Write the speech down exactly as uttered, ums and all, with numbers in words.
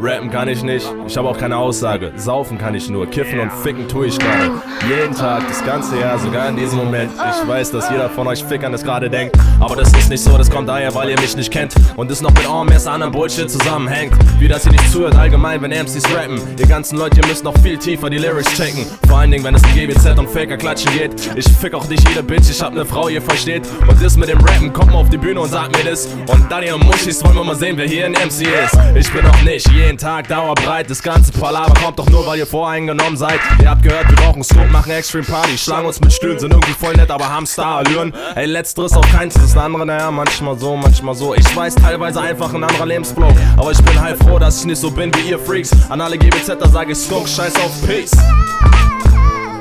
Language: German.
Rappen kann ich nicht, ich habe auch keine Aussage. Saufen kann ich nur, kiffen und ficken tue ich gerade. Jeden Tag, das ganze Jahr, sogar in diesem Moment. Ich weiß, dass jeder von euch Fickern das gerade denkt, aber das ist nicht so, das kommt daher, weil ihr mich nicht kennt und es noch mit Ormers anderen Bullshit zusammenhängt. Wie dass ihr nicht zuhört allgemein, wenn M Cs rappen. Ihr ganzen Leute, ihr müsst noch viel tiefer die Lyrics checken. Vor allen Dingen, wenn es um G B Z und Faker klatschen geht. Ich fick auch nicht jede Bitch, ich hab ne Frau, ihr versteht. Und das mit dem Rappen, kommt mal auf die Bühne und sagt mir das. Und dann ihr Muschis, wollen wir mal sehen, wer hier ein M C ist. Ich bin auch nicht jeden Tag dauerbreit. Das ganze Palaver kommt doch nur, weil ihr voreingenommen seid. Ihr habt gehört, wir brauchen Scope, machen Extreme Party. Schlagen uns mit Stühlen, sind irgendwie voll nett, aber haben Star-Allüren. Ey, letzteres auf keins, das andere, naja, manchmal so, manchmal so. Ich weiß, teilweise einfach ein anderer Lebensflow, aber ich bin halt froh, dass ich nicht so bin wie ihr Freaks. An alle G B Z, da sag ich Skunk, scheiß auf Peace.